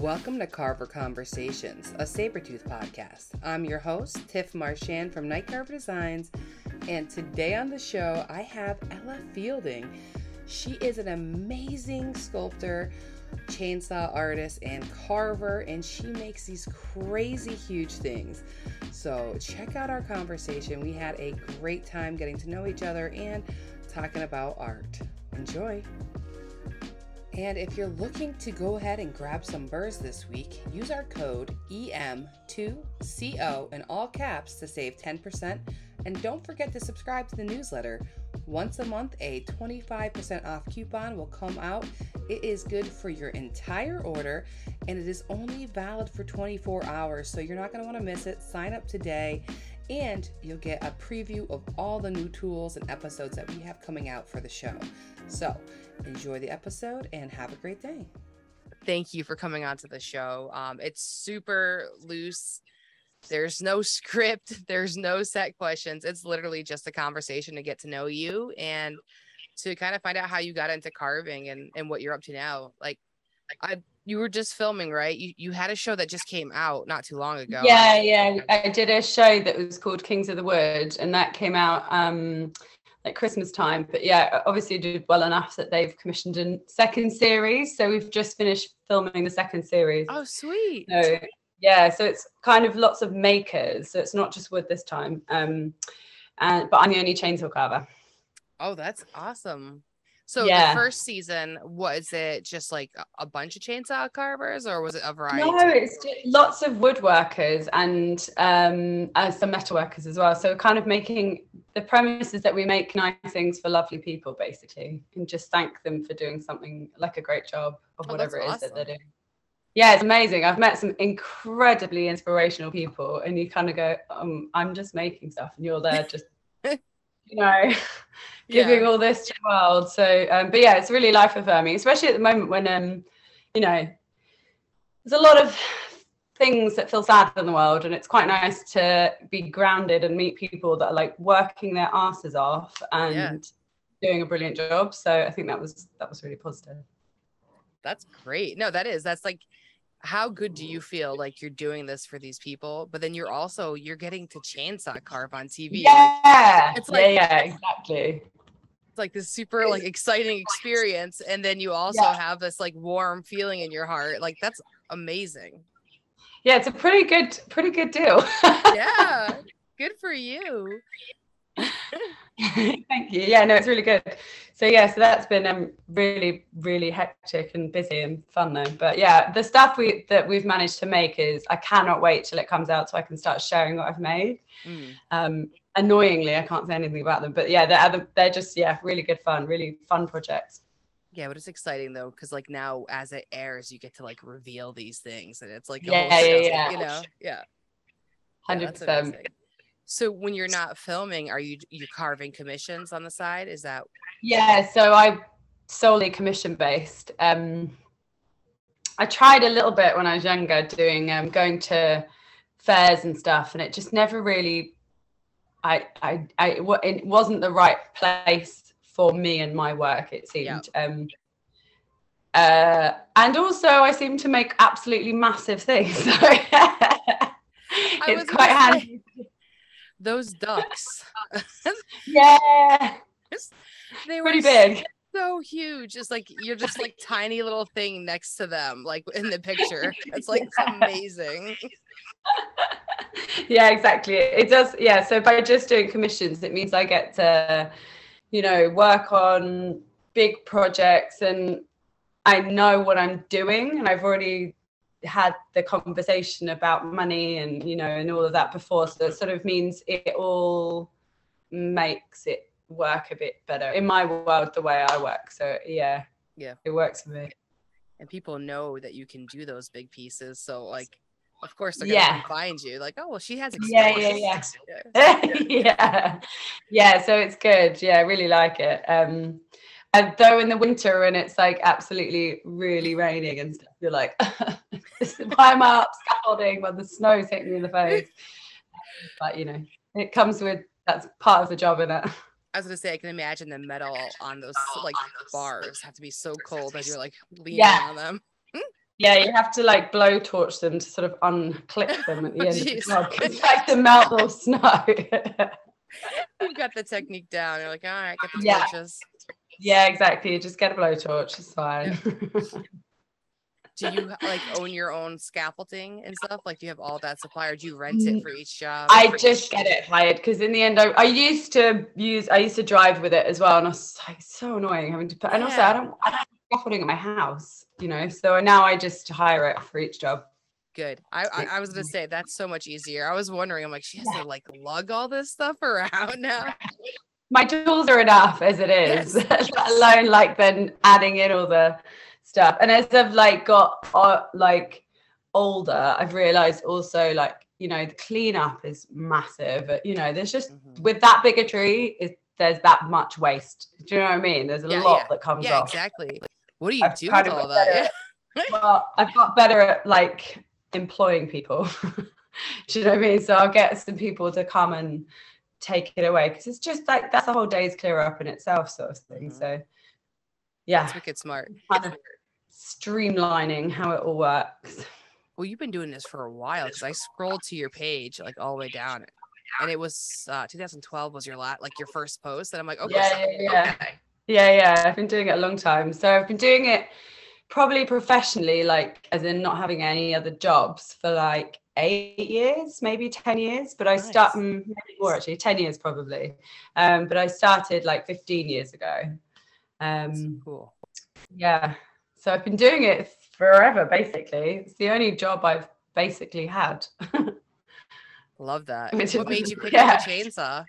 Welcome to Carver Conversations, a Sabertooth podcast. I'm your host, Tiff Marchand from Night Carver Designs, and today on the show, I have Ella Fielding. She is an amazing sculptor, chainsaw artist, and carver, and she makes these crazy huge things. So check out our conversation. We had a great time getting to know each other and talking about art. Enjoy. And if you're looking to go ahead and grab some burrs this week, use our code EM2CO in all caps to save 10%. And don't forget to subscribe to the newsletter. Once a month, a 25% off coupon will come out. It is good for your entire order, and it is only valid for 24 hours, so you're not going to want to miss it. Sign up today, and you'll get a preview of all the new tools and episodes that we have coming out for the show. So enjoy the episode and have a great day. Thank you for coming on to the show. It's super loose. There's no script. There's no set questions. It's literally just a conversation to get to know you and to kind of find out how you got into carving and what you're up to now. You were just filming, right? You had a show that just came out not too long ago. Yeah. I did a show that was called Kings of the Wood, and that came out like Christmas time. But yeah, obviously did well enough that they've commissioned a second series. So we've just finished filming the second series. Oh, sweet. So yeah, so it's kind of lots of makers. So it's not just wood this time. But I'm the only chainsaw carver. Oh, that's awesome. So yeah. The first season, was it just like a bunch of chainsaw carvers, or was it a variety? No, it's just lots of woodworkers and some metalworkers as well. So kind of making the premise is that we make nice things for lovely people, basically, and just thank them for doing something like a great job of whatever it is that they're doing. Yeah, it's amazing. I've met some incredibly inspirational people, and you kind of go, I'm just making stuff, and you're there just, giving all this to the world. So, but yeah, it's really life affirming, especially at the moment when, there's a lot of things that feel sad in the world, and it's quite nice to be grounded and meet people that are like working their asses off and doing a brilliant job. So I think that was really positive. That's great. No, that's like, how good do you feel like you're doing this for these people, but then you're getting to chainsaw carve on TV? Yeah, exactly. It's like this super like exciting experience, and then you also have this like warm feeling in your heart. Like, that's amazing. Yeah, it's a pretty good deal. Yeah, good for you. Thank you. Yeah, no, it's really good. So so that's been really, really hectic and busy and fun though. But yeah, the stuff that we've managed to make is, I cannot wait till it comes out so I can start sharing what I've made. Annoyingly, I can't say anything about them, but yeah, they're just really good fun, really fun projects. Yeah, but it's exciting though, because like now as it airs, you get to like reveal these things, and it's like 100%. So when you're not filming, are you're carving commissions on the side? Is that? Yeah, so I'm solely commission based. I tried a little bit when I was younger doing going to fairs and stuff, and it just never really it wasn't the right place for me and my work, it seemed. And also I seem to make absolutely massive things, so it's quite handy. Those ducks. Yeah. They were pretty big. So huge. It's like you're just like tiny little thing next to them, like in the picture. It's like it's amazing. Yeah, exactly. It does. Yeah. So by just doing commissions, it means I get to, work on big projects, and I know what I'm doing, and I've already had the conversation about money and and all of that before, so it sort of means it all makes it work a bit better in my world, the way I work. So yeah, it works for me, and people know that you can do those big pieces, so like of course they're gonna find you like, oh well, she has experience. Yeah, so it's good. I really like it. And though in the winter when it's like absolutely really raining and stuff, you're like, why am I up scaffolding when the snow's hitting me in the face? But it comes with, that's part of the job, isn't it? I was gonna say, I can imagine the metal on those like bars have to be so cold as you're like leaning on them. Yeah, you have to like blowtorch them to sort of unclip them at the end of the Jeez. job. It's like to melt the snow. You've got the technique down. You're like, all right, get the Yeah. torches. Yeah, exactly. You just get a blowtorch. It's fine. Do you like own your own scaffolding and stuff? Like, do you have all that supply, or do you rent it for each job? I just get it hired because in the end, I used to drive with it as well, and I was like so annoying having to put. And also, I don't have scaffolding at my house, you know. So now I just hire it for each job. Good. I was gonna say that's so much easier. I was wondering. I'm like, she has to like lug all this stuff around now. My tools are enough as it is, let alone like then adding in all the stuff. And as I've like got like older, I've realized also like, you know, the cleanup is massive. You know, there's just with that big a tree, there's that much waste. Do you know what I mean? There's a lot that comes off. Yeah, exactly. What do you do with all that? Well, I've got better at like employing people. Do you know what I mean? So I'll get some people to come and take it away because it's just like that's a whole day's clear up in itself, sort of thing. So yeah, that's wicked smart. Kind of streamlining how it all works. Well, you've been doing this for a while because I scrolled to your page like all the way down, and it was 2012 was your first post, and I'm like, okay, yeah. I've been doing it a long time, so I've been doing it probably professionally, like as in not having any other jobs for like 8 years, maybe 10 years, but I started maybe more actually, 10 years probably. But I started like 15 years ago. Cool. Yeah. So I've been doing it forever, basically. It's the only job I've basically had. Love that. What made you pick up a chainsaw?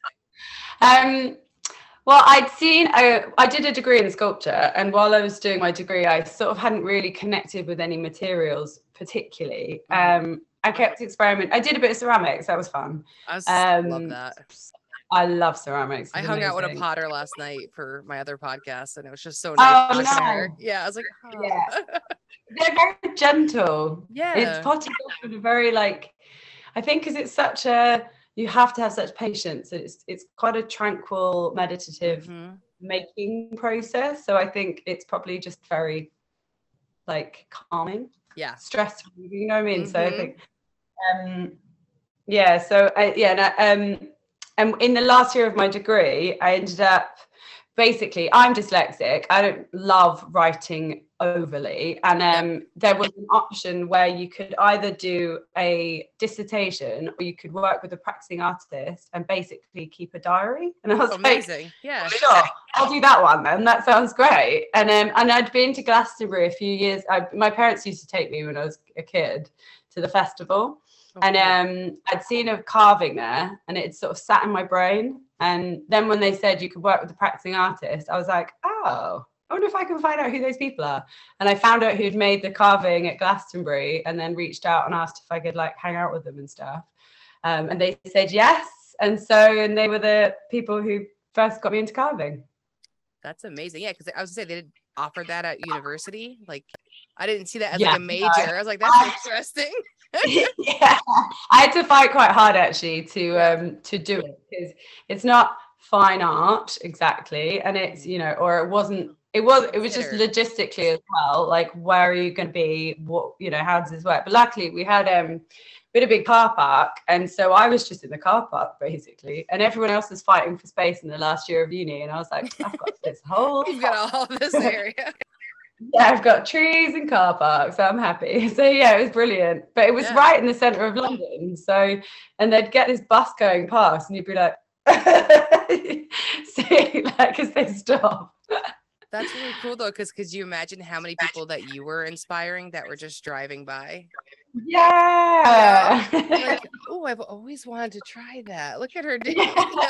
Well, I did a degree in sculpture, and while I was doing my degree, I sort of hadn't really connected with any materials particularly. I kept experimenting. I did a bit of ceramics. That was fun. I love that. I love ceramics. I hung out with a potter last night for my other podcast, and it was just so nice. Yeah, I was like, yeah. They're very gentle. Yeah. It's potting in a very like, I think because it's such a, you have to have such patience. It's quite a tranquil, meditative making process. So I think it's probably just very like calming. Yeah. Stress, you know what I mean? So I think, yeah. So and in the last year of my degree, I ended up basically, I'm dyslexic. I don't love writing overly. And there was an option where you could either do a dissertation or you could work with a practicing artist and basically keep a diary. And I was amazing. Like, yeah, sure, I'll do that one then. That sounds great. And I'd been to Glastonbury a few years. My parents used to take me when I was a kid to the festival. And I'd seen a carving there and it sort of sat in my brain. And then when they said you could work with a practicing artist, I was like, oh, I wonder if I can find out who those people are. And I found out who'd made the carving at Glastonbury and then reached out and asked if I could like hang out with them and stuff. And they said yes. And they were the people who first got me into carving. That's amazing. Yeah, because I was gonna say they did offer that at university. Like I didn't see that as like a major. I was like, that's interesting. Yeah, I had to fight quite hard actually to do it because it's not fine art exactly, and it's it was just logistically as well. Like, where are you going to be? What how does this work? But luckily, we had a big car park, and so I was just in the car park basically, and everyone else was fighting for space in the last year of uni, and I was like, I've got this whole. You've got all this area. Yeah, I've got trees and car parks, so I'm happy. So yeah, it was brilliant. But it was right in the centre of London. So, and they'd get this bus going past and you'd be like, see, like, as they stop. That's really cool though, because you imagine how many people that you were inspiring that were just driving by. Yeah. Like, oh, I've always wanted to try that. Look at her doing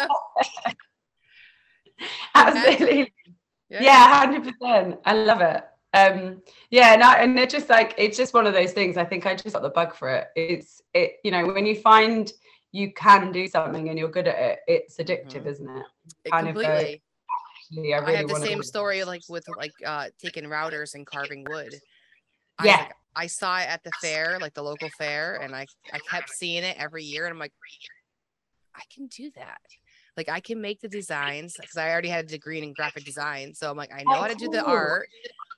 Absolutely. Yeah, 100%. I love it. And it's just like, it's just one of those things. I think I just got the bug for it. When you find you can do something and you're good at it, it's addictive, isn't it? Completely. I have the same story like with taking routers and carving wood. I saw it at the fair, like the local fair, and I kept seeing it every year, and I'm like, I can do that. Like I can make the designs because I already had a degree in graphic design. So I'm like, I know how to do the art.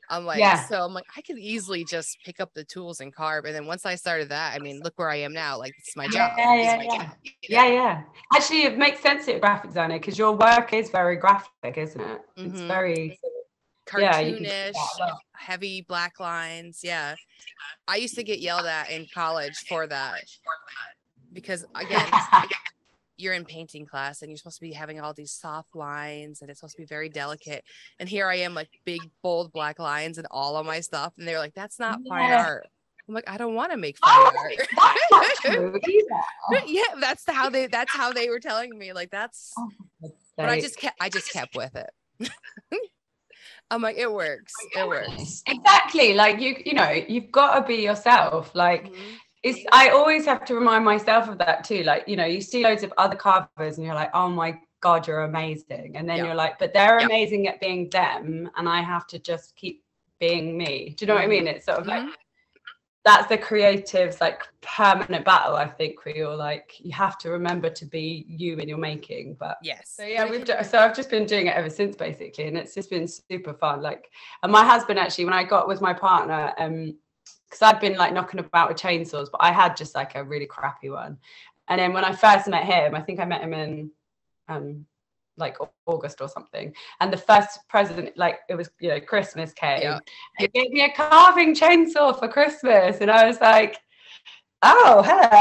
I'm like, so I'm like, I could easily just pick up the tools and carve. And then once I started that, I mean, look where I am now. Like, it's my job. Yeah. Actually, it makes sense to a graphic designer because your work is very graphic, isn't it? It's very cartoonish, heavy black lines. Yeah. I used to get yelled at in college for that because, again, you're in painting class and you're supposed to be having all these soft lines and it's supposed to be very delicate. And here I am, like big, bold black lines and all of my stuff. And they're like, that's not fine art. I'm like, I don't want to make fine art. That's not true either. Yeah, that's how they were telling me. Like, but I just kept with it. I'm like, it works. It works. Exactly. Like you know, you've got to be yourself. Like I always have to remind myself of that too. Like, you know, you see loads of other carvers and you're like, oh my God, you're amazing. And then you're like, but they're amazing at being them. And I have to just keep being me. Do you know what I mean? It's sort of like, that's the creative's like permanent battle, I think, where you're like, you have to remember to be you in your making. But so I've just been doing it ever since, basically, and it's just been super fun. Like, and my husband, actually, when I got with my partner, because I'd been like knocking about with chainsaws, but I had just like a really crappy one. And then when I first met him, I think I met him in like August or something, and the first present, like, it was, you know, Christmas came, he gave me a carving chainsaw for Christmas, and I was like, oh,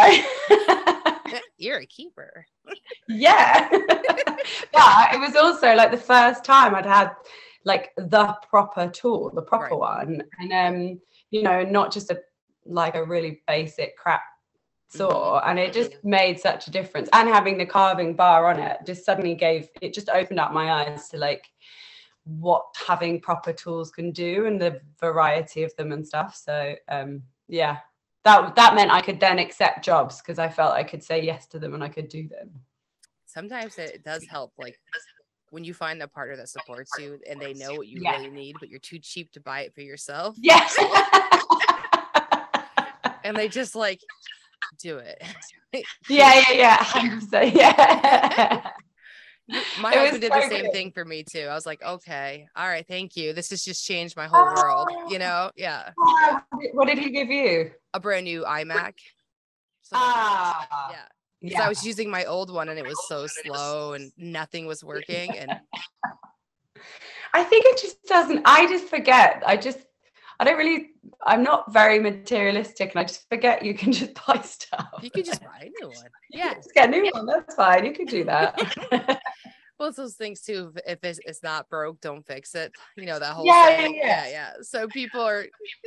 hello. You're a keeper. Yeah. But it was also like the first time I'd had like the proper tool, the proper one, and you know, not just a really basic crap saw, and it just made such a difference. And having the carving bar on it just suddenly just opened up my eyes to like what having proper tools can do and the variety of them and stuff. So that meant I could then accept jobs because I felt I could say yes to them and I could do them. Sometimes it does help, like when you find a partner that supports you and they know what you really need, but you're too cheap to buy it for yourself. Yes. And they just like do it. Yeah 100%. Yeah. My husband did the same thing for me too. I was like, okay, all right, thank you, this has just changed my whole world, you know. What did he give you? A brand new iMac. So, because I was using my old one and it was so slow and nothing was working. And I think it just doesn't, I just forget. I'm not very materialistic, and I just forget you can just buy stuff. You can just buy a new one. Yeah. Just get a new one. That's fine. You can do that. Well, it's those things too. If it's not broke, don't fix it. You know, that whole thing. Yeah. So people are,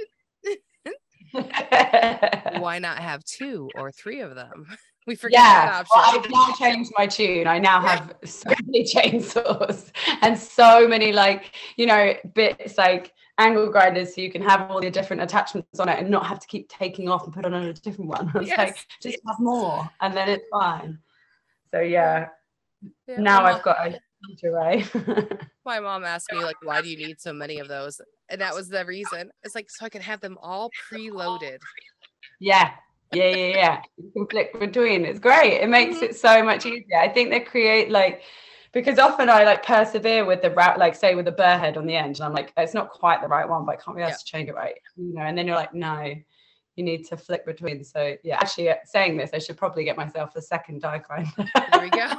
why not have 2 or 3 of them? We forget that option. Well, I've now changed my tune. I now have so many chainsaws and so many, like, you know, bits like angle grinders, so you can have all the different attachments on it and not have to keep taking off and put on a different one. It's like, just have more and then it's fine. So now I've got a huge array. My mom asked me, like, why do you need so many of those? And that was the reason. It's like, so I can have them all preloaded. Yeah. You can flick between. It's great. It makes it so much easier. I think they create, like, because often I like persevere with the route, like say with the burr head on the end, and I'm like, it's not quite the right one, but I can't be able to change it right, you know. And then you're like, no, you need to flick between. So yeah, actually, saying this, I should probably get myself a second die grinder. There we go.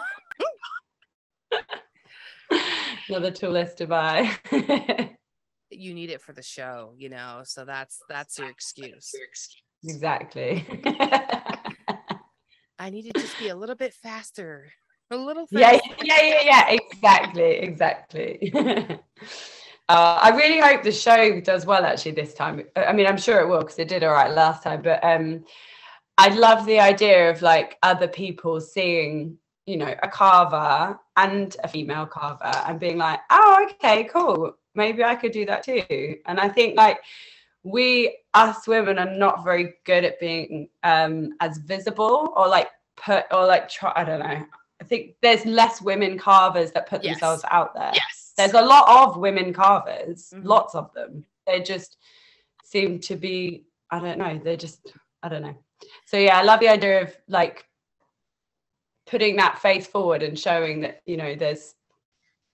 Another tool list to buy. You need it for the show, you know, so that's your excuse. Exactly. I need to just be a little bit faster. A little faster. Yeah. Exactly. I really hope the show does well actually this time. I mean, I'm sure it will because it did all right last time. But I love the idea of like other people seeing, you know, a carver and a female carver and being like, oh, okay, cool. Maybe I could do that too. And I think like us women are not very good at being as visible or like I don't know. I think there's less women carvers that put themselves out there. Yes. There's a lot of women carvers, lots of them. They just seem to be, I don't know. So yeah, I love the idea of like putting that face forward and showing that, you know, there's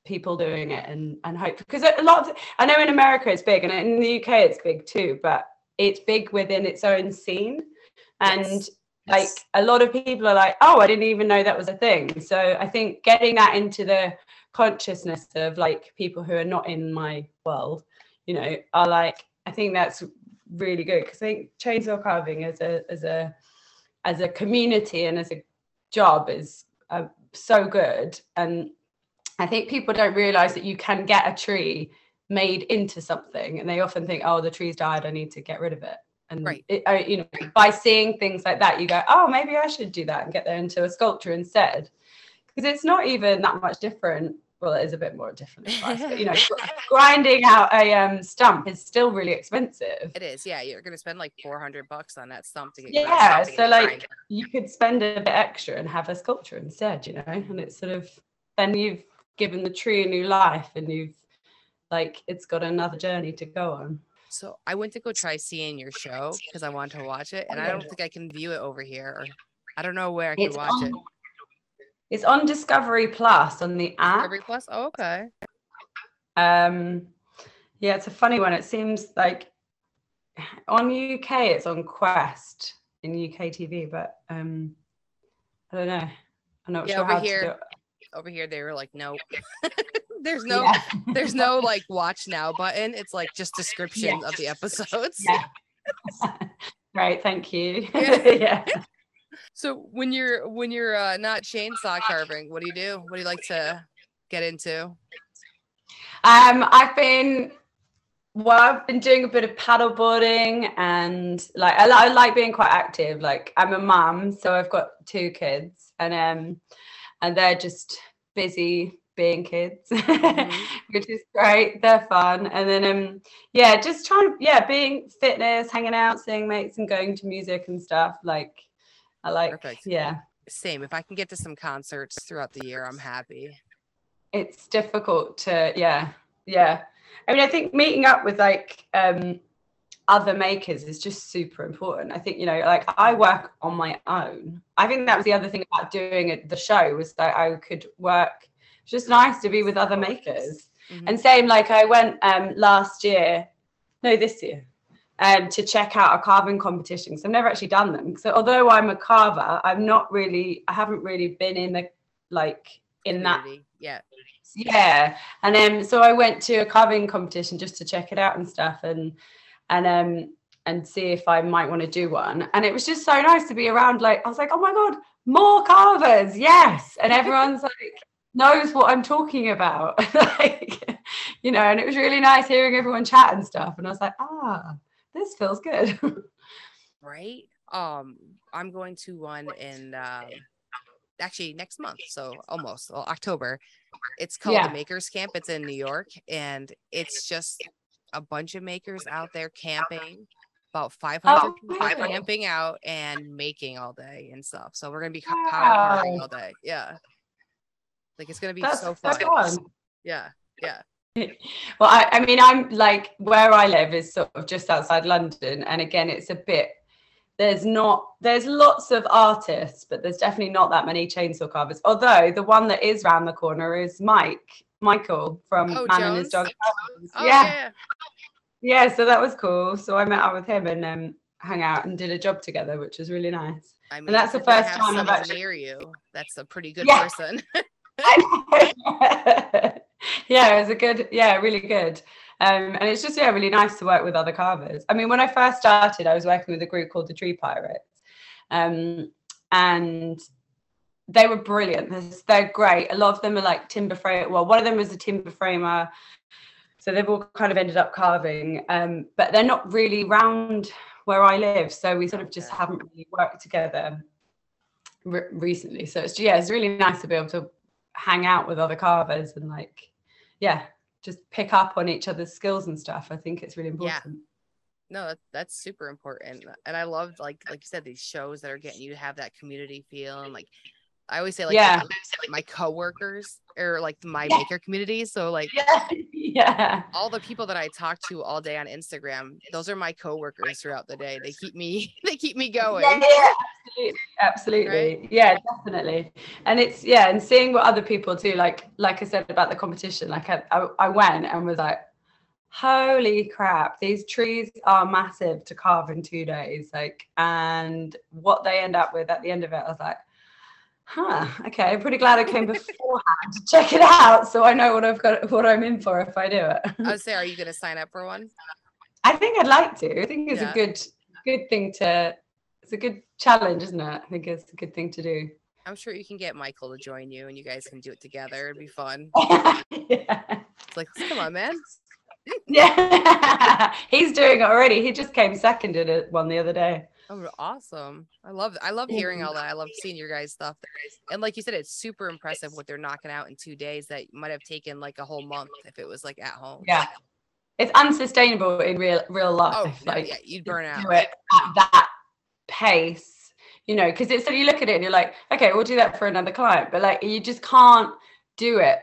people doing it and hope, because a lot of, I know in America it's big and in the UK it's big too, but it's big within its own scene. And like a lot of people are like, oh, I didn't even know that was a thing. So I think getting that into the consciousness of like people who are not in my world, you know, are like, I think that's really good, because I think chainsaw carving as a community and as a job is so good. And I think people don't realize that you can get a tree made into something, and they often think, oh, the tree's died, I need to get rid of it. And right. You know, by seeing things like that, you go, oh, maybe I should do that and get there into a sculpture instead, because it's not even that much different. Well, it is a bit more different price, but you know, grinding out a stump is still really expensive. It is, yeah. You're gonna spend like $400 on that stump to get. Yeah, so like you could spend a bit extra and have a sculpture instead, you know, and it's sort of, then you've given the tree a new life, and you've like, it's got another journey to go on. So I went to go try seeing your show because I wanted to watch it, and I don't think I can view it over here, or I don't know where I can watch it. It's on Discovery Plus on the app. Discovery Plus? Oh, okay. Yeah, it's a funny one. It seems like on UK it's on Quest in UK TV, but I don't know. I'm not sure how to do it. Over here they were like, nope. there's no like watch now button. It's like just descriptions of the episodes. Yeah. Right, thank you. Yeah. So when you're not chainsaw carving, what do you do? What do you like to get into? I've been doing a bit of paddleboarding, and like I like being quite active. Like I'm a mum, so I've got 2 kids, and they're just busy being kids, which is great. They're fun. And then just trying being fitness, hanging out, seeing mates, and going to music and stuff. Like I like. Perfect. Yeah. Same. If I can get to some concerts throughout the year, I'm happy. It's difficult to, yeah. I mean, I think meeting up with like other makers is just super important. I think, you know, like I work on my own. I think that was the other thing about doing the show, was that I could work. It's just nice to be with other makers. And same, like I went this year. To check out a carving competition. So I've never actually done them. So although I'm a carver, I haven't really been in the community. Yeah. And then so I went to a carving competition just to check it out and stuff, and see if I might want to do one. And it was just so nice to be around. Like I was like, oh my God, more carvers, yes. And everyone's like knows what I'm talking about. Like, you know, and it was really nice hearing everyone chat and stuff. And I was like, this feels good. Right. I'm going to one in actually next month, so almost October. It's called the Makers Camp. It's in New York, and it's just a bunch of makers out there camping, about 500 people camping out and making all day and stuff. So we're gonna be power carving all day. Yeah, like it's gonna be so fun. Yeah. Well, I mean, I'm like, where I live is sort of just outside London, and again, it's a bit, there's lots of artists, but there's definitely not that many chainsaw carvers. Although the one that is round the corner is Michael from Man Jones? And His Dog. Yeah, so that was cool. So I met up with him and hung out and did a job together, which was really nice. I mean, and that's the first time I've actually near you. That's a pretty good person. Yeah, it was really good. And it's just really nice to work with other carvers. I mean, when I first started, I was working with a group called the Tree Pirates, and they were brilliant. They're great. A lot of them are like timber frame. Well, one of them was a timber framer, so they've all kind of ended up carving, but they're not really round where I live, so we sort of just haven't really worked together recently. So it's really nice to be able to hang out with other carvers and just pick up on each other's skills and stuff. I think it's really important. No, that's super important. And I love, like you said, these shows that are getting you to have that community feel, and like I always say like Yeah. my coworkers or like my Yeah. maker community. So like Yeah. all the people that I talk to all day on Instagram, those are my coworkers throughout the day. They keep me going. Yeah, absolutely. Right? Yeah, definitely. And it's, yeah, and seeing what other people do, like I said about the competition, like I went and was like, holy crap, these trees are massive to carve in 2 days. Like, and what they end up with at the end of it, I was like, okay, I'm pretty glad I came beforehand to check it out, so I know what I'm in for if I do it. I would say, are you going to sign up for one? I think I'd like to. I think it's Yeah. a good thing to. It's a good challenge, isn't it? I think it's a good thing to do. I'm sure you can get Michael to join you, and you guys can do it together. It'd be fun. Yeah. It's like, come on, man. Yeah, he's doing it already. He just came second in one the other day. Oh, awesome. I love hearing all that. I love seeing your guys' stuff. And like you said, it's super impressive what they're knocking out in 2 days that might have taken like a whole month if it was like at home. Yeah. It's unsustainable in real life. Oh, no, like, yeah, you'd burn out. Do it at that pace, you know, because it's so you look at it and you're like, okay, we'll do that for another client, but like you just can't do it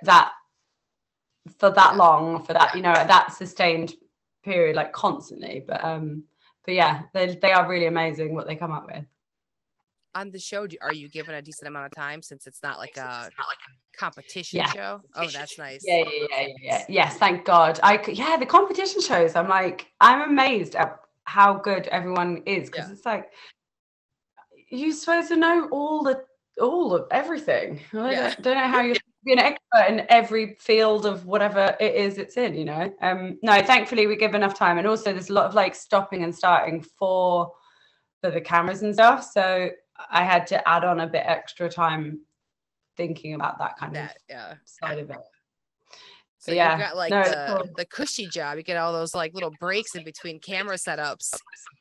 for that long, for that, you know, at that sustained period, like constantly. But yeah, they are really amazing what they come up with. On the show, are you given a decent amount of time since it's not like a competition show? Oh, that's nice. Yeah. Yes, thank God. The competition shows, I'm amazed at how good everyone is, because it's like you're supposed to know all of everything. I don't know how you be an expert in every field of whatever it is it's in, you know. No, thankfully we give enough time, and also there's a lot of like stopping and starting for the cameras and stuff, so I had to add on a bit extra time thinking about that kind of side of it. So you've got like the cushy job. You get all those like little breaks in between camera setups.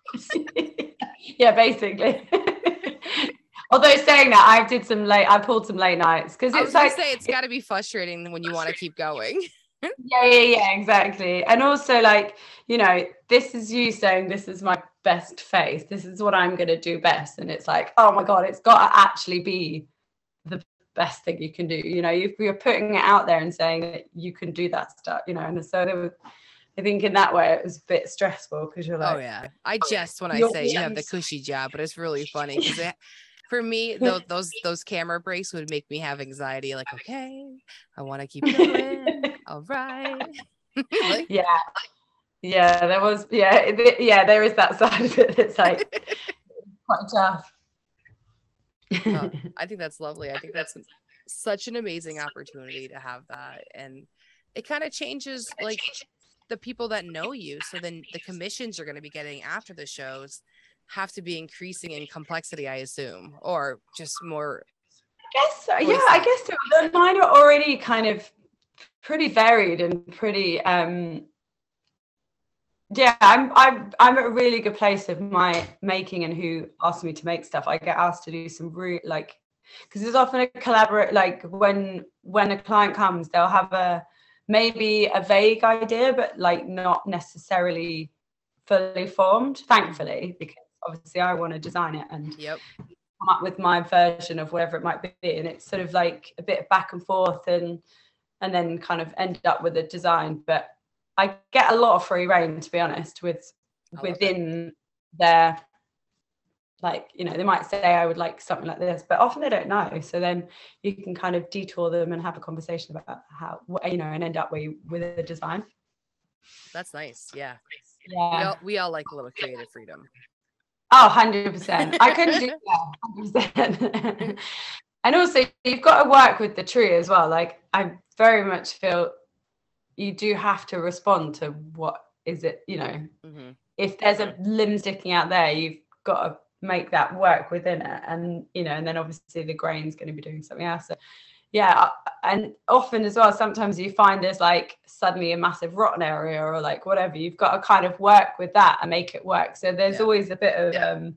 Yeah, basically. Although saying that, I pulled some late nights, because it's like, it's got to be frustrating when you want to keep going. Yeah, exactly. And also, like, you know, this is you saying, this is my best face, this is what I'm gonna do best, and it's like, oh my God, it's got to actually be the best thing you can do, you know. You're putting it out there and saying that you can do that stuff, you know. And so I think in that way it was a bit stressful, because you're like, oh yeah, I jest when I say you have the cushy job, but it's really funny because for me, those camera breaks would make me have anxiety. Like, okay, I want to keep going. All right. Like, there was, there is that side of it that's like quite tough. I think that's lovely. I think that's such an amazing opportunity to have that, and it kind of changes like the people that know you. So then the commissions you're going to be getting after the shows have to be increasing in complexity, I assume, or just more. Yes, I guess so. Mine are already kind of pretty varied and pretty. I'm at a really good place of my making and who asks me to make stuff. I get asked to do some because there's often a collaborate, like when a client comes, they'll have maybe a vague idea, but like not necessarily fully formed, thankfully, because obviously I want to design it and come up with my version of whatever it might be. And it's sort of like a bit of back and forth and then kind of end up with a design. But I get a lot of free reign, to be honest, within their, like, you know, they might say I would like something like this, but often they don't know. So then you can kind of detour them and have a conversation about how, you know, and end up with a design. That's nice. Yeah. We all like a little creative freedom. Oh, 100%. I couldn't do that. 100%. And also you've got to work with the tree as well. Like, I very much feel you do have to respond to what is it, you know, if there's a limb sticking out there, you've got to make that work within it. And, you know, and then obviously the grain's going to be doing something else. So, yeah. And often as well, sometimes you find there's like suddenly a massive rotten area or like whatever. You've got to kind of work with that and make it work. So there's always a bit of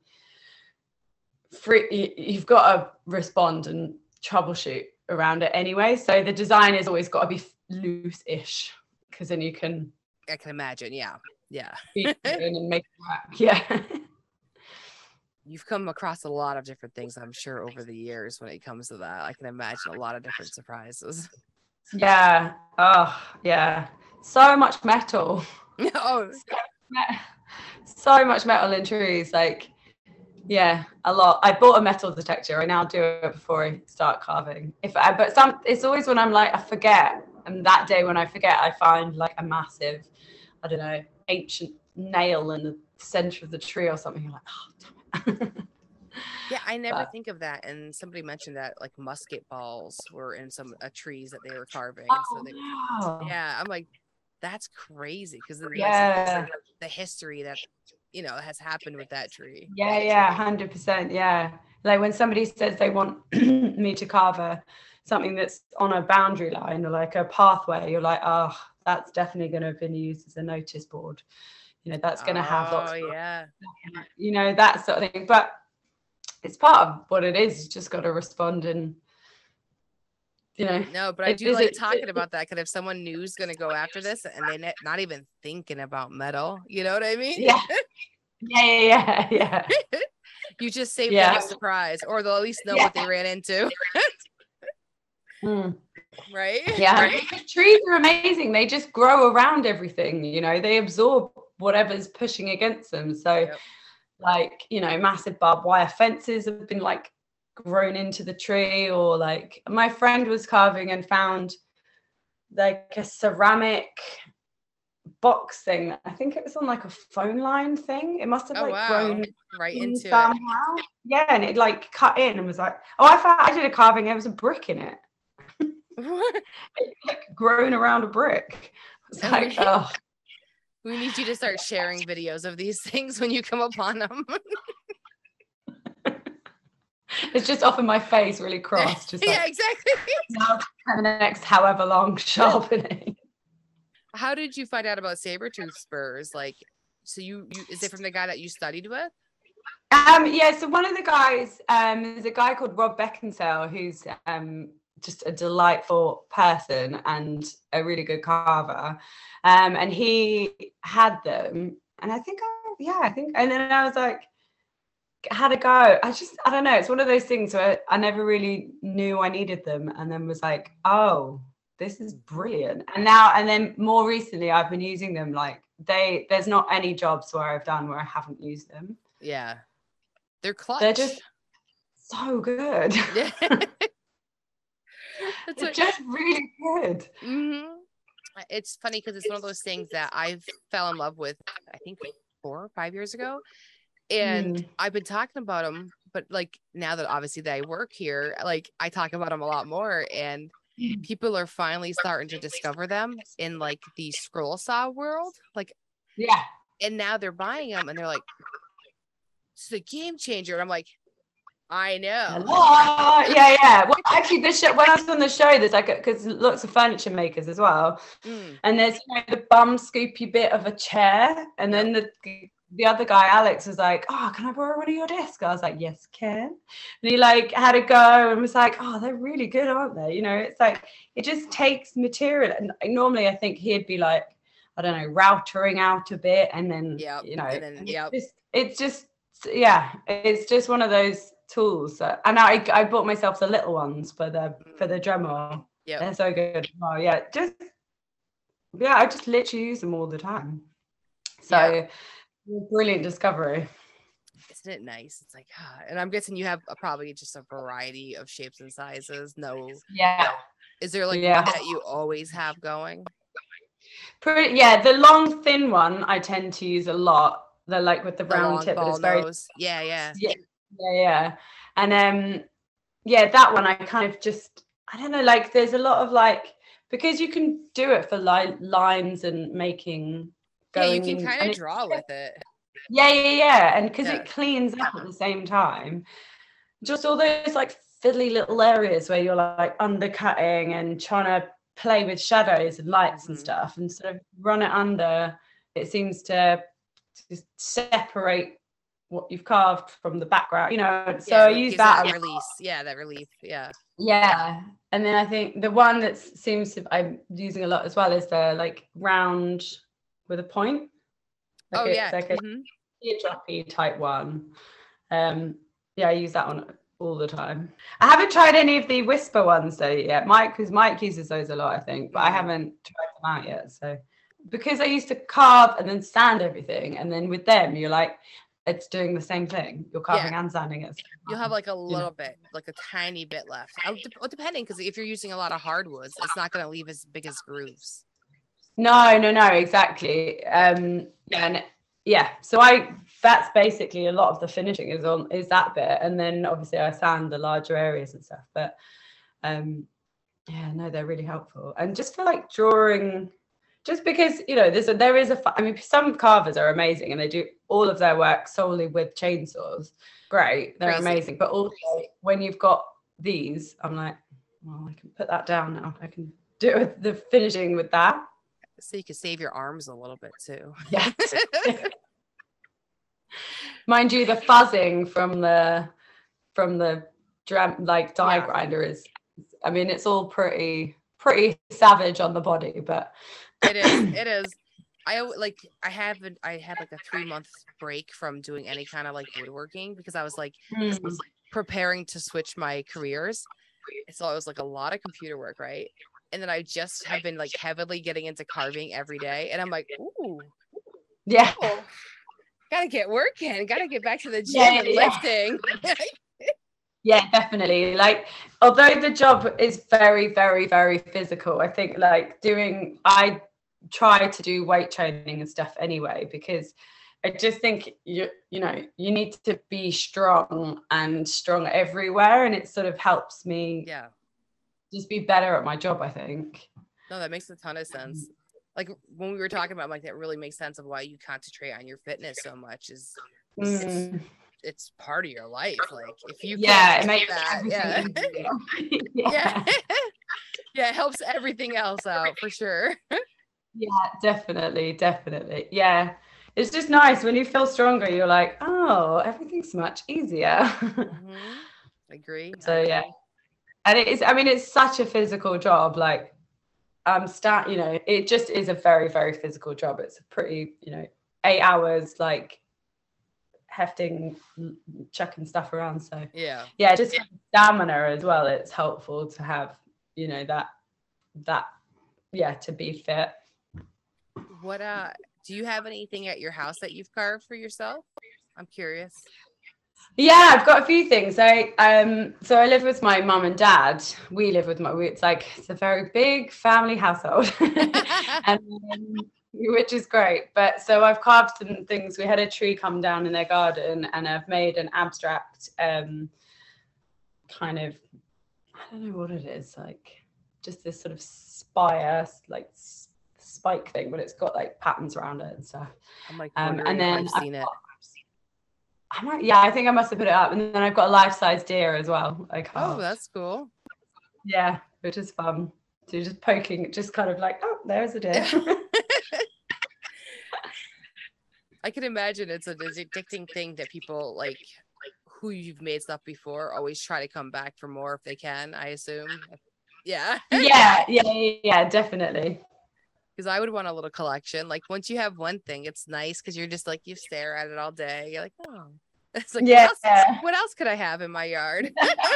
you've got to respond and troubleshoot around it anyway. So the design has always got to be loose-ish, because then you can. I can imagine. Yeah. And make it work. Yeah. You've come across a lot of different things, I'm sure, over the years when it comes to that. I can imagine a lot of different surprises. Yeah. Oh, yeah. So much metal. Oh, So much metal in trees. Like, yeah, a lot. I bought a metal detector. I now do it before I start carving. It's always when I'm like, I forget. And that day when I forget, I find like a massive, I don't know, ancient nail in the center of the tree or something. You're like, oh, damn it. yeah, I never think of that. And somebody mentioned that like musket balls were in some trees that they were carving. So they, Wow. yeah, I'm like, that's crazy because Yeah. the history that has happened with that tree. Yeah, 100%. Yeah. Like when somebody says they want me to carve something that's on a boundary line or like a pathway, you're like, oh, that's definitely going to have been used as a notice board. That's going to have lots of, that sort of thing. But it's part of what it is. You just got to respond and, No, but I do like talking about that because if someone new's going to go after this and they're not even thinking about metal, you know what I mean? Yeah. You just save them a surprise, or they'll at least know what they ran into. Right? Yeah. Trees are amazing. They just grow around everything, they absorb whatever's pushing against them. So like, massive barbed wire fences have been like grown into the tree, or like my friend was carving and found like a ceramic box thing. I think it was on like a phone line thing. It must have grown right into somehow. It. Yeah, and it like cut in and was like, oh, I did a carving. There was a brick in it. It like grown around a brick. It's like, oh. We need you to start sharing videos of these things when you come upon them. It's just off of my face, really cross. Just yeah, exactly. Now the next however long sharpening. How did you find out about saber-tooth spurs? Like, so you is it from the guy that you studied with? Yeah, so one of the guys, there's a guy called Rob Beckinsale who's just a delightful person and a really good carver. And he had them, and I think, and then I was like, had a go. I don't know. It's one of those things where I never really knew I needed them, and then was like, oh, this is brilliant. And then more recently, I've been using them. Like there's not any jobs where I've done where I haven't used them. Yeah, they're clutch. They're just so good. It's just really good. Mm-hmm. It's funny because it's one of those things that I've fell in love with, I think 4 or 5 years ago. And I've been talking about them, but like now that obviously that I work here, like I talk about them a lot more, and people are finally starting to discover them in like the scroll saw world. Like, yeah. And now they're buying them and they're like, it's a game changer. And I'm like, I know. Yeah. Well, actually, when I was on the show, there's like because lots of furniture makers as well, and there's the bum scoopy bit of a chair, and then the other guy, Alex, was like, oh, can I borrow one of your desks? I was like, yes, can. And he like had a go and was like, oh, they're really good, aren't they? It's like it just takes material, and normally I think he'd be like, I don't know, routering out a bit, and then it's just one of those tools. And I bought myself the little ones for the Dremel. Yeah, they're so good. Oh yeah, I just literally use them all the time. So brilliant discovery. Isn't it nice? It's like, and I'm guessing you have probably just a variety of shapes and sizes. Is there like one that you always have going? The long thin one I tend to use a lot. The like with the round tip, but it's very nose. Yeah. And that one I kind of just, I don't know, like there's a lot of like, because you can do it for lines and making going, you can kind of draw with it. And because it cleans up at the same time, just all those like fiddly little areas where you're like undercutting and trying to play with shadows and lights and stuff and sort of run it under, it seems to just separate what you've carved from the background, so I use that release. That relief. And then I think the one that seems to I'm using a lot as well is the like round with a point, like it's like a teardroppy type one, Yeah, I use that one all the time. I haven't tried any of the Whisper ones though yet. Because Mike uses those a lot, I think, but I haven't tried them out yet. So because I used to carve and then sand everything, and then with them you're like, it's doing the same thing. You're carving and sanding it. You'll have like a little bit, like a tiny bit left. Depending, because if you're using a lot of hardwoods, it's not going to leave as big as grooves. No, exactly. So that's basically a lot of the finishing is that bit, and then obviously I sand the larger areas and stuff. But they're really helpful. And just for like drawing, just because some carvers are amazing and they do all of their work solely with chainsaws. Great, they're amazing. But also when you've got these, I'm like, well, I can put that down now. I can do the finishing with that. So you can save your arms a little bit too. Yeah. Mind you, the fuzzing from the die grinder is, I mean, it's all pretty savage on the body, but it is. I had like a 3-month break from doing any kind of like woodworking because I was like preparing to switch my careers. So it was like a lot of computer work, right? And then I just have been like heavily getting into carving every day, and I'm like, ooh, yeah. Oh, gotta get working, gotta get back to the gym and lifting. Yeah, definitely. Like, although the job is very, very, very physical, I think I try to do weight training and stuff anyway, because I just think you need to be strong everywhere, and it sort of helps me just be better at my job, I think. No, that makes a ton of sense. Like when we were talking about, like, that really makes sense of why you concentrate on your fitness so much is it's part of your life. Like if you it makes that, it helps everything else out for sure. Yeah, definitely. Yeah, it's just nice when you feel stronger. You're like, oh, everything's much easier. Agree. So yeah, and it's such a physical job. Like it just is a very, very physical job. It's a pretty 8 hours, like hefting, chucking stuff around. So yeah, just stamina as well. It's helpful to have that to be fit. What do you have anything at your house that you've carved for yourself? I'm curious. Yeah, I've got a few things. So I live with my mum and dad. We live with it's a very big family household, which is great. But so I've carved some things. We had a tree come down in their garden, and I've made an abstract kind of, I don't know what it is, like just this sort of spire, like spike thing, but it's got like patterns around it and stuff. I'm like, and then I've seen it. I think I must have put it up. And then I've got a life-size deer as well. Oh, that's cool. Yeah, which is fun. So you're just poking, just kind of like, oh, there's a deer. I can imagine it's an addicting thing that people like who you've made stuff before always try to come back for more if they can, I assume. Yeah, definitely. Because I would want a little collection. Like once you have one thing, it's nice because you're just like, you stare at it all day. You're like, oh, it's like, what else could I have in my yard?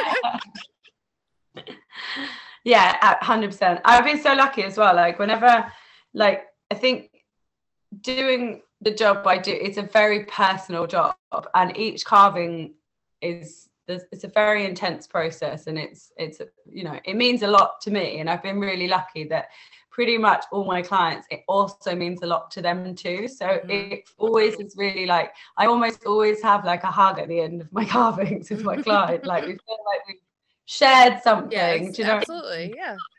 Yeah, 100%. I've been so lucky as well. Like whenever, like, I think doing the job I do, it's a very personal job, and each carving it's a very intense process, and it's it means a lot to me, and I've been really lucky that pretty much all my clients, it also means a lot to them too. So it always is really like, I almost always have like a hug at the end of my carvings with my client. Like we feel like we've shared something. Yes, do you know? Absolutely,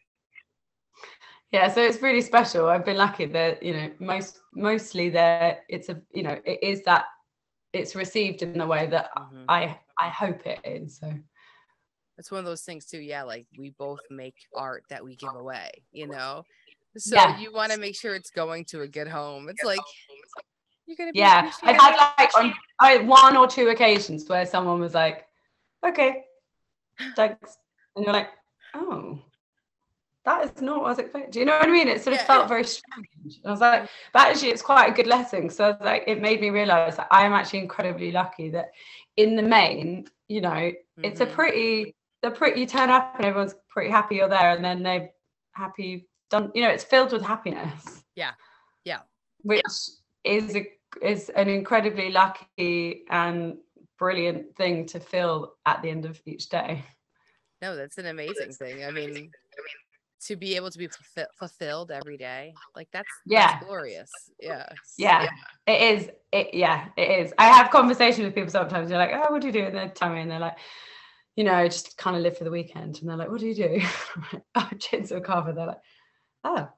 Yeah, so it's really special. I've been lucky that mostly there it's it is that it's received in the way that I hope it is. So it's one of those things too. Yeah, like we both make art that we give away, so you want to make sure it's going to a good home. It's like you're gonna be I've had like on 1 or 2 occasions where someone was like, okay, thanks, and you're like, oh, that is not what I was expecting. Do you know what I mean? It sort of Yeah. felt very strange. I was like, but actually it's quite a good lesson. So I was like, it made me realize that I am actually incredibly lucky that in the main, you know, it's a pretty, you turn up and everyone's pretty happy you're there, and then they're happy done, you know, it's filled with happiness. Yeah. Yeah. Which is an incredibly lucky and brilliant thing to feel at the end of each day. No, that's an amazing thing. I mean, to be able to be fulfilled every day, like that's glorious. Yeah, it is. It is. I have conversations with people sometimes. They're like, oh, what do you do? And they tell me, and they're like, you know, just kind of live for the weekend. And they're like, what do you do? I'm like, oh, Chainsaw Carver. They're like, oh.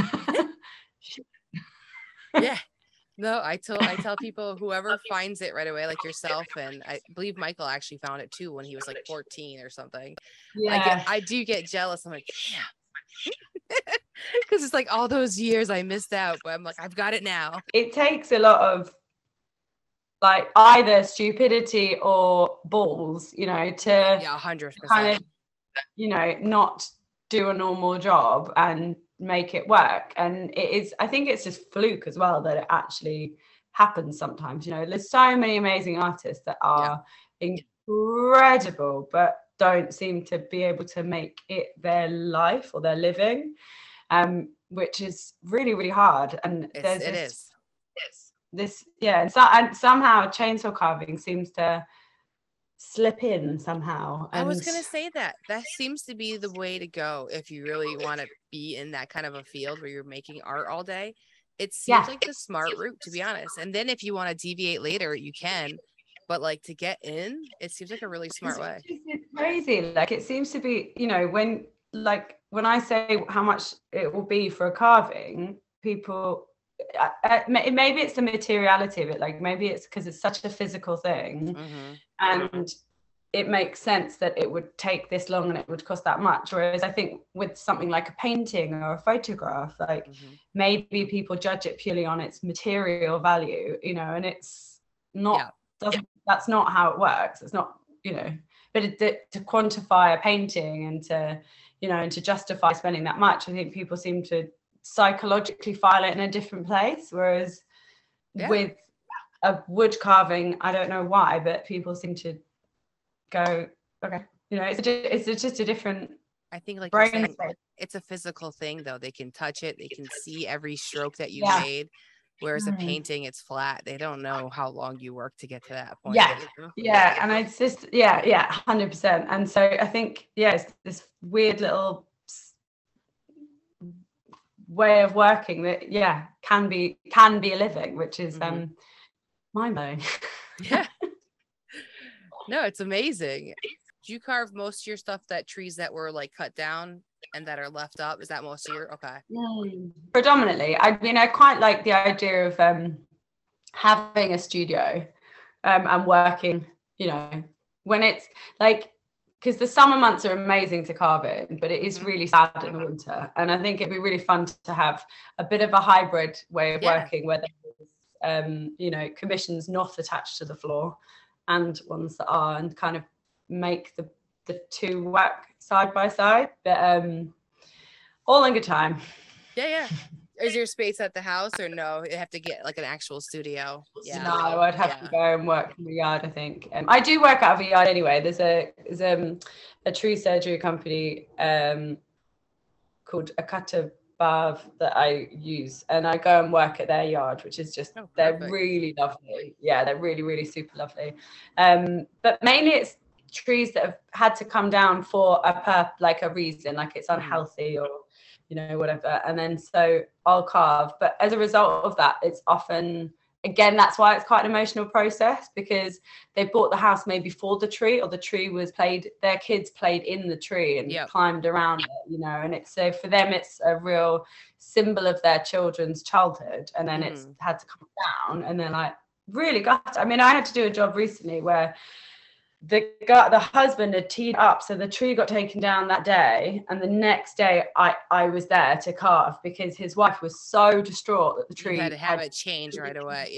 Yeah. No, I tell people, whoever finds it right away, like yourself, and I believe Michael actually found it too when he was like 14 or something. Yeah. I do get jealous. I'm like, yeah. Because it's like all those years I missed out, but I'm like, I've got it now. It takes a lot of like either stupidity or balls, you know, to 100% kind of, you know, not do a normal job and make it work. And it is, I think it's just fluke as well that it actually happens sometimes. You know, there's so many amazing artists that are incredible but don't seem to be able to make it their life or their living, which is really, really hard. And this and somehow chainsaw carving seems to slip in somehow. I was gonna say that seems to be the way to go if you really want to be in that kind of a field where you're making art all day. It seems like the smart route, to be honest. And then if you want to deviate later, you can, but like to get in, it seems like a really smart way. It's crazy. Like it seems to be, you know, when I say how much it will be for a carving, people maybe it's the materiality of it, like maybe it's because it's such a physical thing, and it makes sense that it would take this long and it would cost that much. Whereas I think with something like a painting or a photograph, like maybe people judge it purely on its material value, you know, and it's not that's not how it works. It's not, you know, but to quantify a painting and to, you know, and to justify spending that much, I think people seem to psychologically file it in a different place, whereas with a wood carving, I don't know why, but people seem to go, okay, you know, it's just a different, I think, like you're saying, it's a physical thing though. They can touch it, they can see every stroke that you made, whereas a painting, it's flat. They don't know how long you work to get to that point. And it's just 100%. And so I think it's this weird little way of working that can be a living, which is mind-blowing. No, it's amazing. Do you carve most of your stuff that trees that were like cut down and that are left up? Is that most of your predominantly? I mean, I quite like the idea of having a studio and working, you know, when it's like, because the summer months are amazing to carve in, but it is really sad in the winter. And I think it'd be really fun to have a bit of a hybrid way of working where there's, you know, commissions not attached to the floor and ones that are, and kind of make the two work side by side. But all in good time. Is your space at the house, or no? You have to get like an actual studio? No, I'd have to go and work in the yard, I think. I do work out of a yard anyway. There's a tree surgery company called Akata Bav that I use, and I go and work at their yard, which is just they're really lovely. Yeah, they're really, really super lovely. But mainly it's trees that have had to come down for a reason, like it's unhealthy or, you know, whatever. And then so I'll carve. But as a result of that, it's often, again, that's why it's quite an emotional process, because they bought the house maybe for the tree, or the tree was their kids played in the tree and climbed around it, you know, and it's, so for them, it's a real symbol of their children's childhood. And then it's had to come down, and they're like really gutted. I mean, I had to do a job recently where the husband had teed up, so the tree got taken down that day, and the next day I was there to carve because his wife was so distraught that the tree had to have it change right away.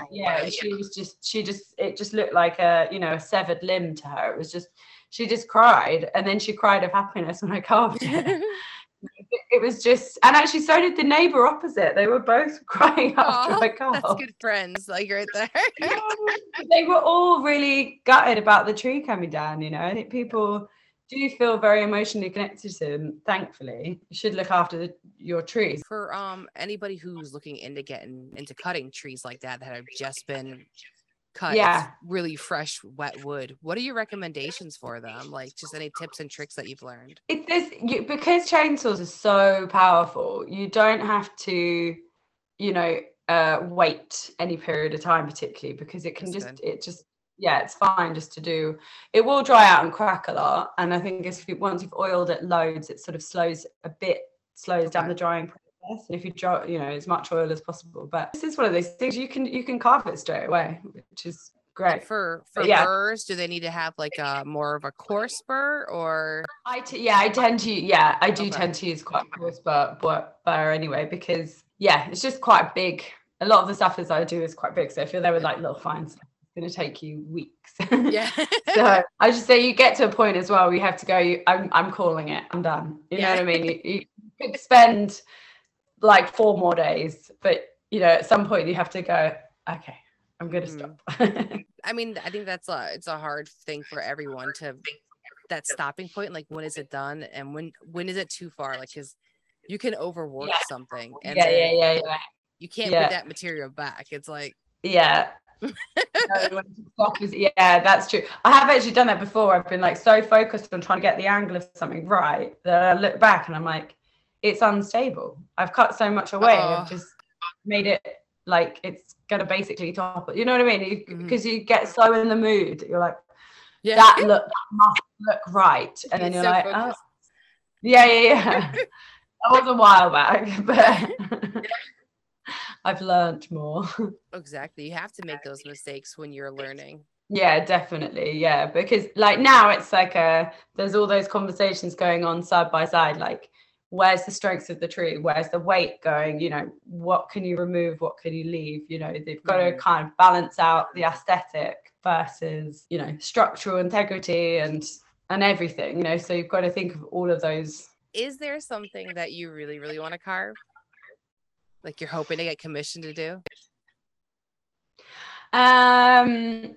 It just looked like a severed limb to her. It was just, she just cried, and then she cried of happiness when I carved it. it was just, and actually so did the neighbor opposite. They were both crying after I carved. That's good friends, like right there. They were all really gutted about the tree coming down, you know. I think people do feel very emotionally connected to them. Thankfully, you should look after your trees. For anybody who's looking into getting into cutting trees like that have just been cut, it's really fresh, wet wood. What are your recommendations for them? Like, just any tips and tricks that you've learned? Because chainsaws are so powerful, you don't have to, you know, wait any period of time particularly, because it can it's fine just to do. It will dry out and crack a lot, and I think once you've oiled it loads, it sort of slows down the drying process. And if you draw, you know, as much oil as possible. But this is one of those things you can carve it straight away, which is great. And for burrs, do they need to have like a more of a coarse burr, or? I do tend to use quite a coarse burr anyway, because it's just quite big. A lot of the stuff that I do is quite big, so if you're there with like little fine stuff, it's going to take you weeks. Yeah. So I just say you get to a point as well where you have to go. I'm calling it. I'm done. You know what I mean? You could spend like 4 more days, but you know, at some point you have to go, okay, I'm gonna stop. I mean, I think it's a hard thing for everyone to, that stopping point, like when is it done and when is it too far, like, because you can overwork something and you can't put that material back. It's like that's true. I have actually done that before. I've been like so focused on trying to get the angle of something right that I look back and I'm like, it's unstable. I've cut so much away. I've just made it like it's gonna basically topple. You know what I mean? Because you get so in the mood that you're like, that must look right, and then you're so like, focused. That was a while back, but I've learned more. Exactly. You have to make those mistakes when you're learning. Yeah, definitely. Yeah, because like now it's like there's all those conversations going on side by side, like, where's the strengths of the tree? Where's the weight going? You know, what can you remove? What can you leave? You know, they've got to kind of balance out the aesthetic versus, you know, structural integrity and everything, you know, so you've got to think of all of those. Is there something that you really, really want to carve? Like you're hoping to get commissioned to do? I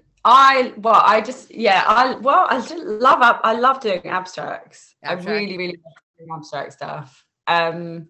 love doing abstracts. I really, really love doing abstract stuff. And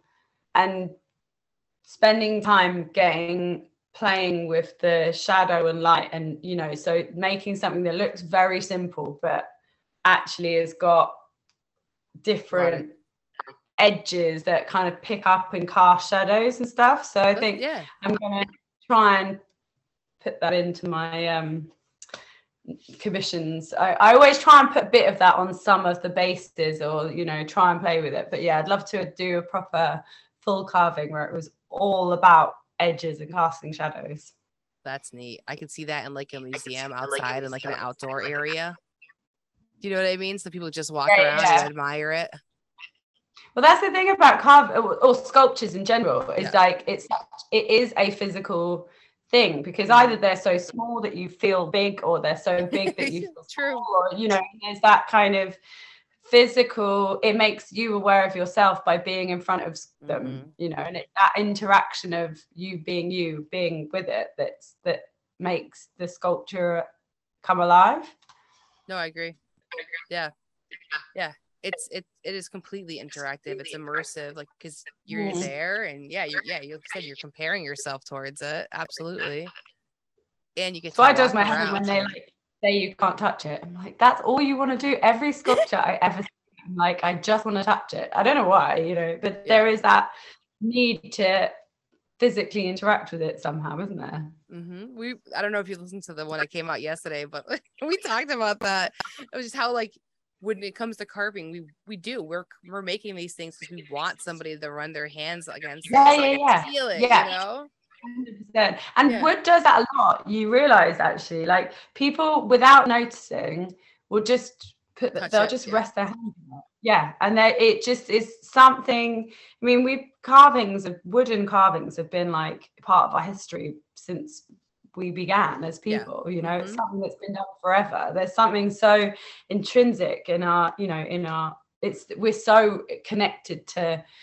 spending time playing with the shadow and light, and you know, so making something that looks very simple but actually has got different edges that kind of pick up and cast shadows and stuff. So I think I'm gonna try and put that into my commissions. I always try and put a bit of that on some of the bases, or you know, try and play with it. But yeah, I'd love to do a proper full carving where it was all about edges and casting shadows. That's neat. I could see that in like a museum outside in like an outdoor area. Do you know what I mean? So people just walk around and admire it. Well, that's the thing about carving or sculptures in general, is like it is a physical thing, because either they're so small that you feel big, or they're so big that you feel small, or you know, there's that kind of physical, it makes you aware of yourself by being in front of them, you know, and that interaction of you being with it that makes the sculpture come alive. No, I agree. Yeah it is completely interactive. It's immersive, like, because you're there, and you said you're comparing yourself towards it. Absolutely. And you get so does my husband when they like say you can't touch it. I'm like, that's all you want to do. Every sculpture I ever see, I'm like, I just want to touch it. I don't know why, you know, but there is that need to physically interact with it somehow, isn't there? I don't know if you listened to the one that came out yesterday, but we talked about that. It was just how, like, when it comes to carving, we're making these things because we want somebody to run their hands against it, feel it, you know. 100%. And wood does that a lot. You realize, actually, like, people without noticing will just rest their hands on it. And it just is something. I mean, wooden carvings have been like part of our history since we began as people, you know. It's something that's been done forever. There's something so intrinsic in our, you know, we're so connected to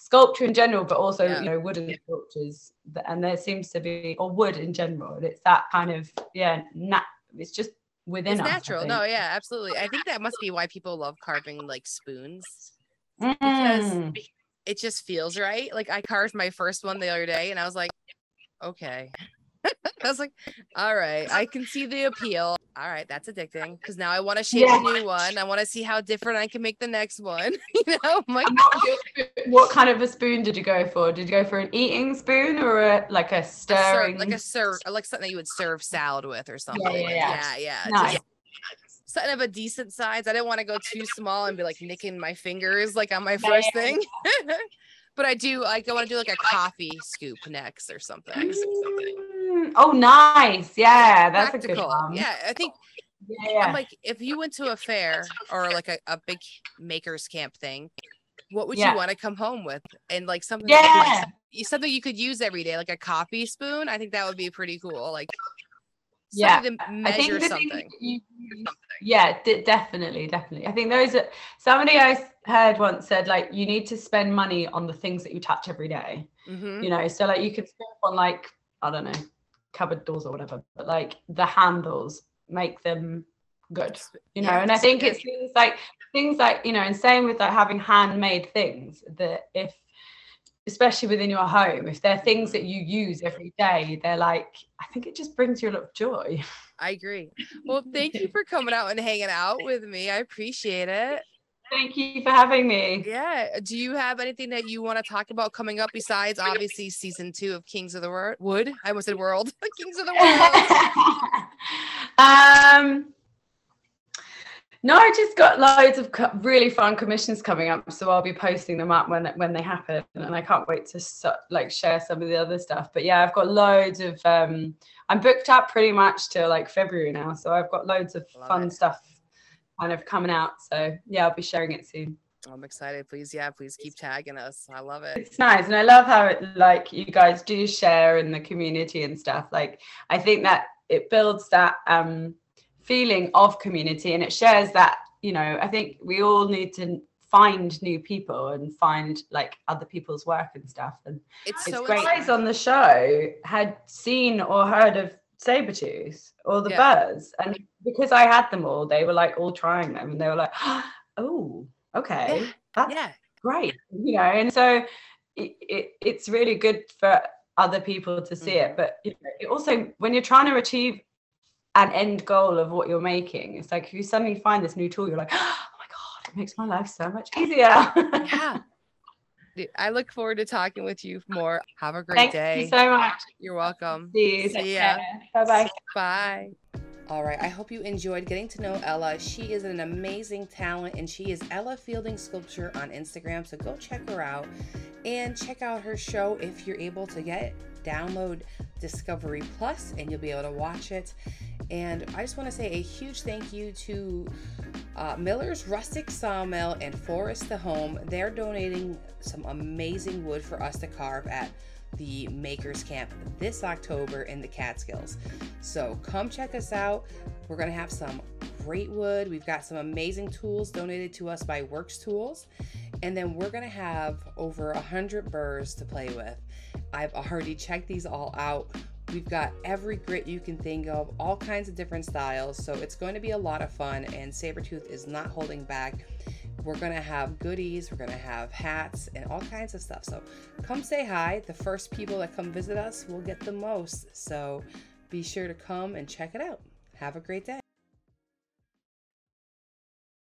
sculpture in general, but also, Yeah. you know, wooden sculptures. And there seems to be, or wood in general. And it's that kind of, it's just within It's us. natural. No, yeah, absolutely. I think that must be why people love carving like spoons, because Mm. it just feels right. Like I carved my first one the other day and I was like, okay. I was like, all right, I can see the appeal. All right, that's addicting because now I want to shape a new one. I want to see how different I can make the next one. You know, I'm like, What kind of a spoon did you go for? Did you go for an eating spoon or like a stirring? like something that you would serve salad with or something. Yeah. Nice. Just something of a decent size. I didn't want to go too small and be like nicking my fingers like on my first thing. But I want to do like a coffee scoop next or something. Oh, nice. Yeah, that's practical. A good one. Yeah, I think. Yeah. I'm like, if you went to a fair or like a big makers camp thing, what would you want to come home with? And like something, something you could use every day, like a coffee spoon. I think that would be pretty cool. Like, to measure something. Definitely. I think somebody I heard once said, like, you need to spend money on the things that you touch every day. You know, so like you could spend on like, I don't know, cupboard doors or whatever, but like the handles, make them good, you know. And I think it's things like, you know, and same with like having handmade things, that if, especially within your home, if they're things that you use every day, they're like, I think it just brings you a lot of joy. I agree. Well, thank you for coming out and hanging out with me. I appreciate it. Thank you for having me. Yeah. Do you have anything that you want to talk about coming up besides obviously season 2 of Kings of the Wood? I almost said world. Kings of the World. No, I just got loads of really fun commissions coming up, so I'll be posting them up when they happen, and I can't wait to share some of the other stuff. But yeah, I've got loads of I'm booked up pretty much till like February now, so I've got loads of fun stuff kind of coming out. So yeah, I'll be sharing it soon. I'm excited. Please keep tagging us. I love it. It's nice, and I love how like you guys do share in the community and stuff. Like, I think that it builds that feeling of community, and it shares that, you know, I think we all need to find new people and find like other people's work and stuff. And it's so great. Guys on the show had seen or heard of Sabertooth or the Birds, and because I had them all, they were like all trying them, and they were like, oh, okay, that's great, you know. And so it's really good for other people to see it. But you know, it also, when you're trying to achieve an end goal of what you're making, it's like if you suddenly find this new tool, you're like, oh my god, it makes my life so much easier. I look forward to talking with you more. Have a great day. Thank you so much. You're welcome. See ya. Bye-bye. Bye. All right, I hope you enjoyed getting to know Ella. She is an amazing talent, and she is Ella Fielding Sculpture on Instagram, so go check her out and check out her show if you're able to get it. Download Discovery Plus and you'll be able to watch it. And I just want to say a huge thank you to Miller's Rustic Sawmill and Forest the Home. They're donating some amazing wood for us to carve at the Makers Camp this October in the Catskills. So come check us out. We're going to have some great wood. We've got some amazing tools donated to us by Works Tools. And then we're going to have over 100 burrs to play with. I've already checked these all out. We've got every grit you can think of, all kinds of different styles. So it's going to be a lot of fun, and Sabertooth is not holding back. We're going to have goodies, we're going to have hats and all kinds of stuff. So come say hi. The first people that come visit us will get the most. So be sure to come and check it out. Have a great day.